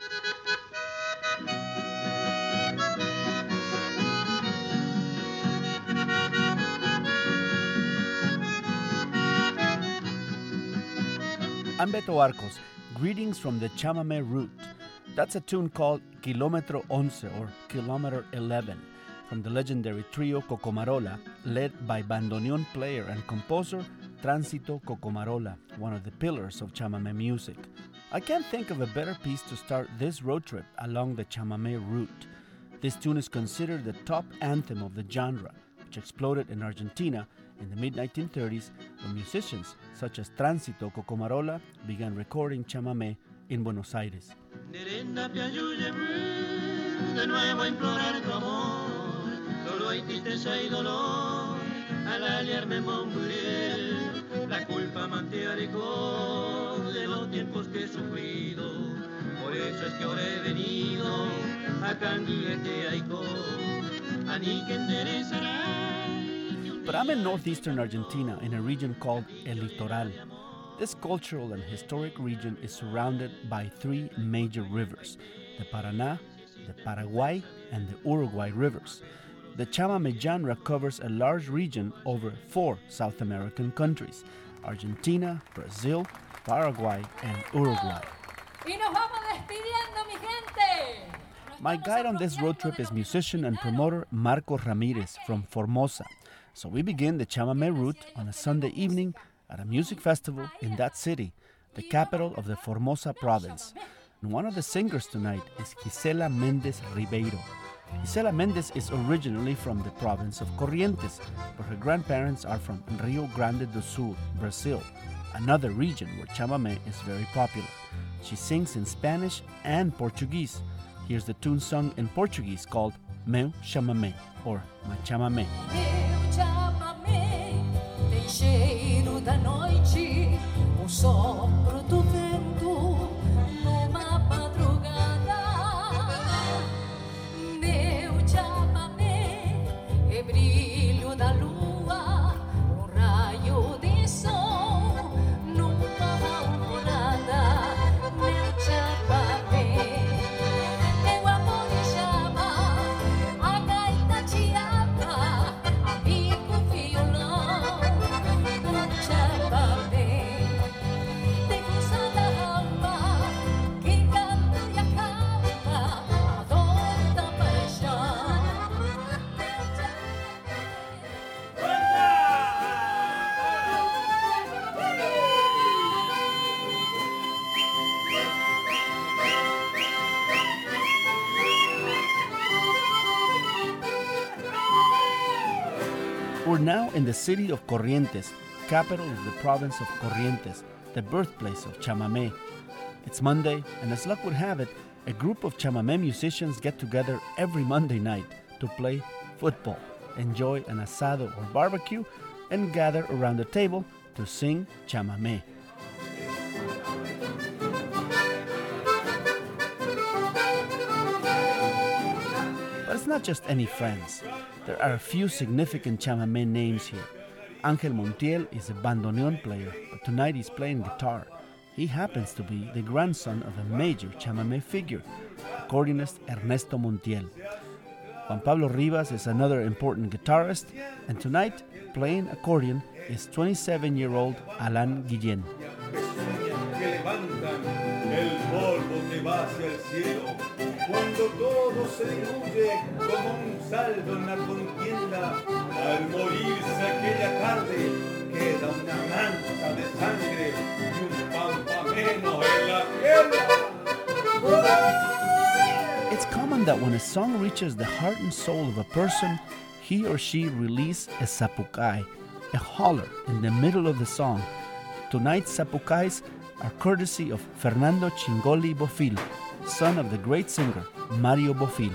I'm Beto Arcos. Greetings from the chamamé route. That's a tune called Kilómetro 11 or Kilometer 11 from the legendary trio Cocomarola, led by bandoneon player and composer Tránsito Cocomarola, one of the pillars of chamamé music. I can't think of a better piece to start this road trip along the chamamé route. This tune is considered the top anthem of the genre, which exploded in Argentina in the mid-1930s when musicians such as Tránsito Cocomarola began recording chamamé in Buenos Aires. De nuevo a implorar tu amor, solo hay tristeza y dolor al aliarme Montburiel. La culpa te alejó de los tiempos que he sufrido, por eso es que ahora he venido a Canguilete Aicó, a ni que enderezará. But I'm in northeastern Argentina in a region called El Litoral. This cultural and historic region is surrounded by three major rivers, the Paraná, the Paraguay, and the Uruguay rivers. The chamamé genre covers a large region over 4 South American countries, Argentina, Brazil, Paraguay, and Uruguay. Y nos vamos despidiendo, mi gente. My guide on this road trip is musician and promoter Marcos Ramirez from Formosa. So we begin the chamamé route on a Sunday evening at a music festival in that city, the capital of the Formosa province. And one of the singers tonight is Gisela Méndez Ribeiro. Gisela Méndez is originally from the province of Corrientes, but her grandparents are from Rio Grande do Sul, Brazil, another region where chamamé is very popular. She sings in Spanish and Portuguese. Here's the tune sung in Portuguese called Meu Chamamé, or My Chamamé. Meu chamamé tem cheiro da noite, sopro do vento numa madrugada. Meu chamamé é brilho da lua, raio de sol numa alvorada. Meu chamamé é o amor que chama, a gaita te ama, amigo violão. Meu chamamé tem força da alma, que canta e acalma a dor da paixão. We're now in the city of Corrientes, capital of the province of Corrientes, the birthplace of chamamé. It's Monday, and as luck would have it, a group of chamamé musicians get together every Monday night to play football, enjoy an asado or barbecue, and gather around the table to sing chamamé. But it's not just any friends. There are a few significant chamamé names here. Ángel Montiel is a bandoneon player, but tonight he's playing guitar. He happens to be the grandson of a major chamamé figure, accordionist Ernesto Montiel. Juan Pablo Rivas is another important guitarist, and tonight, playing accordion, is 27-year-old Alan Guillén. Que levantan el polvo que va hacia el cielo, cuando todo se diluye como un saldo en la contienda, al morirse aquella tarde queda una mancha de sangre y un pampa menos en la tierra. It's common that when a song reaches the heart and soul of a person, he or she release a sapucay, a holler in the middle of the song. Tonight's sapucays are courtesy of Fernando Chingoli Bofil, son of the great singer Mario Bofil.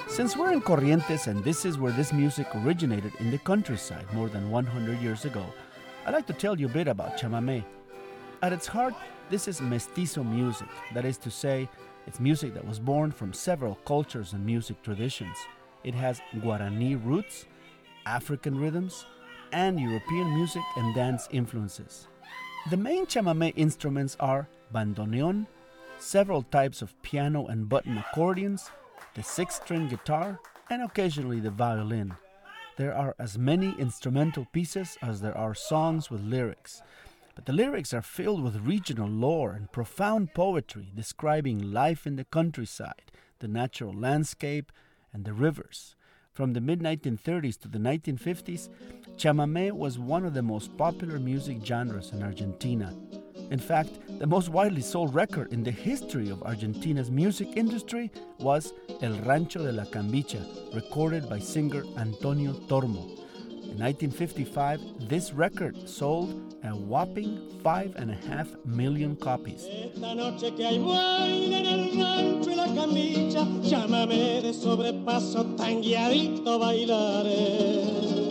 Since we're in Corrientes and this is where this music originated in the countryside more than 100 years ago, I'd like to tell you a bit about chamamé. At its heart, this is mestizo music, that is to say, it's music that was born from several cultures and music traditions. It has Guarani roots, African rhythms, and European music and dance influences. The main chamamé instruments are bandoneon, several types of piano and button accordions, the six-string guitar, and occasionally the violin. There are as many instrumental pieces as there are songs with lyrics. But the lyrics are filled with regional lore and profound poetry describing life in the countryside, the natural landscape, and the rivers. From the mid-1930s to the 1950s, chamamé was one of the most popular music genres in Argentina. In fact, the most widely sold record in the history of Argentina's music industry was El Rancho de la Cambicha, recorded by singer Antonio Tormo. In 1955, this record sold a whopping 5.5 million copies. Esta noche que hay baile en el rancho y la camilla, llámame de sobrepaso, tangueadito bailaré.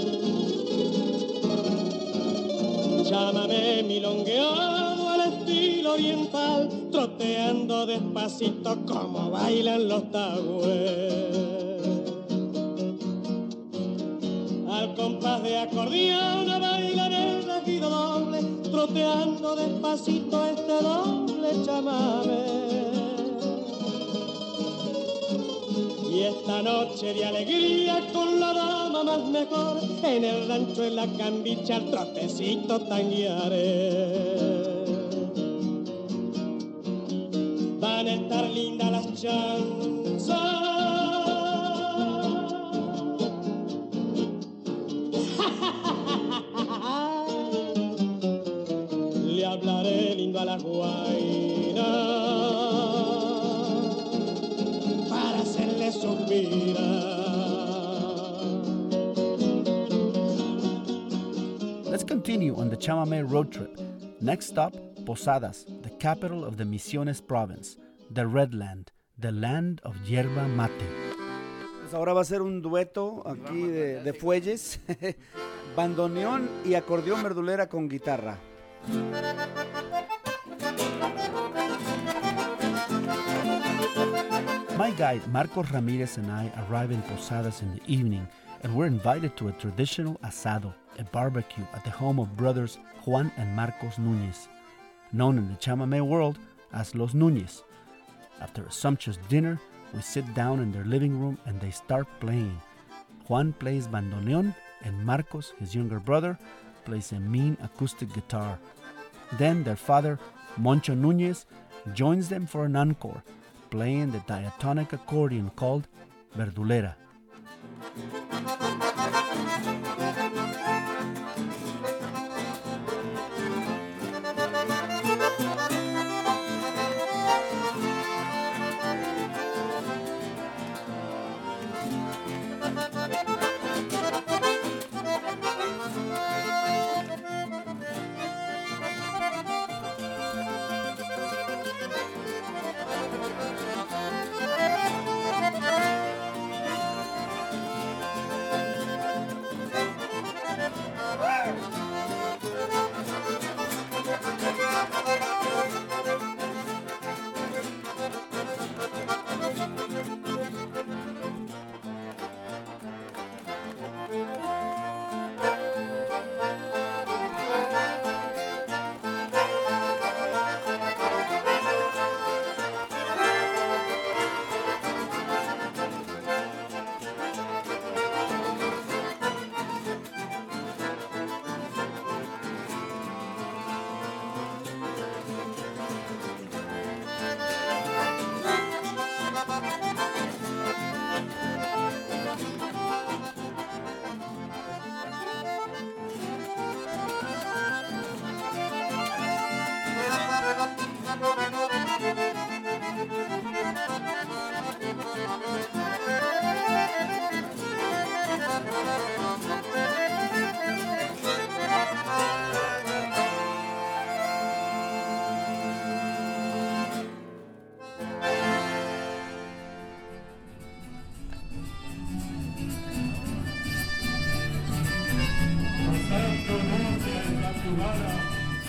Llámame milongueado al estilo oriental, troteando despacito como bailan los tagües. Al compás de acordeón bailan el regido doble, troteando despacito este doble chamamé. Y esta noche de alegría con la dama más mejor, en el rancho en la cambicha al trotecito tanguearé. Van a estar lindas las chanzas. Le hablaré lindo a la guaina para hacerle suspirar. Let's continue on the chamamé road trip. Next stop, Posadas, the capital of the Misiones province, the Red Land, the land of yerba mate. Pues ahora va a ser un dueto aquí de fuelles, bandoneón y acordeón verdulera con guitarra. My guide Marcos Ramirez and I arrive in Posadas in the evening, and we're invited to a traditional asado, a barbecue at the home of brothers Juan and Marcos Núñez, known in the chamamé world as Los Núñez. After a sumptuous dinner, we sit down in their living room and they start playing. Juan plays bandoneon and Marcos, his younger brother, plays a mean acoustic guitar. Then their father, Moncho Núñez, joins them for an encore, playing the diatonic accordion called verdulera.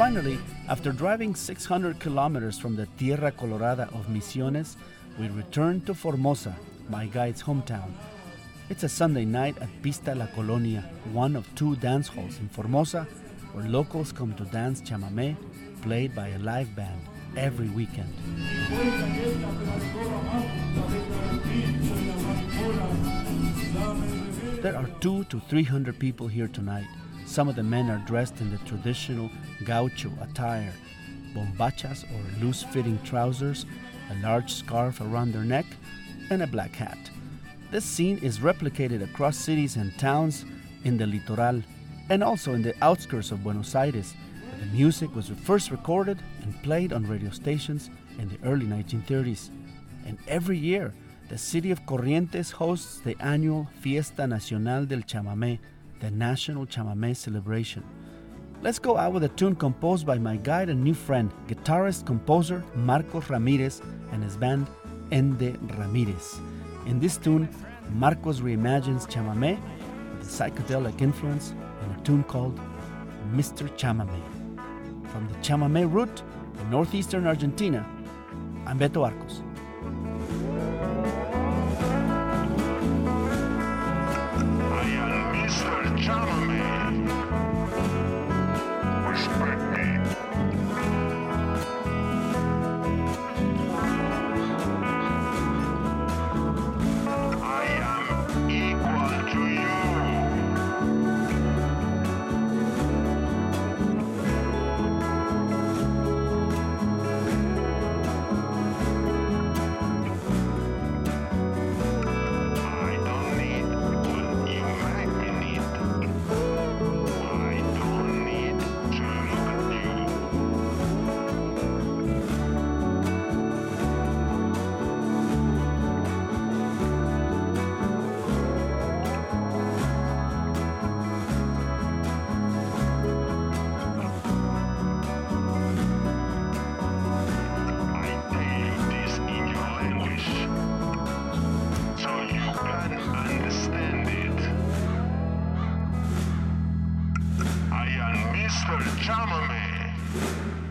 finally, after driving 600 kilometers from the Tierra Colorada of Misiones, we return to Formosa, my guide's hometown. It's a Sunday night at Pista La Colonia, one of 2 dance halls in Formosa, where locals come to dance chamamé, played by a live band every weekend. There are 200 to 300 people here tonight. Some of the men are dressed in the traditional gaucho attire, bombachas or loose-fitting trousers, a large scarf around their neck, and a black hat. This scene is replicated across cities and towns in the Litoral and also in the outskirts of Buenos Aires, where the music was first recorded and played on radio stations in the early 1930s. And every year, the city of Corrientes hosts the annual Fiesta Nacional del Chamamé, the National Chamamé Celebration. Let's go out with a tune composed by my guide and new friend, guitarist-composer Marcos Ramirez and his band Ende Ramirez. In this tune, Marcos reimagines chamamé with a psychedelic influence in a tune called Mr. Chamamé. From the chamamé route in northeastern Argentina, I'm Beto Arcos. I am Mr. Chamamé. Respect me. I am equal to you. I don't need what you make me need. I don't need to look at you. I tell you this in your language, so you can understand it. I am Mr. Chamamé.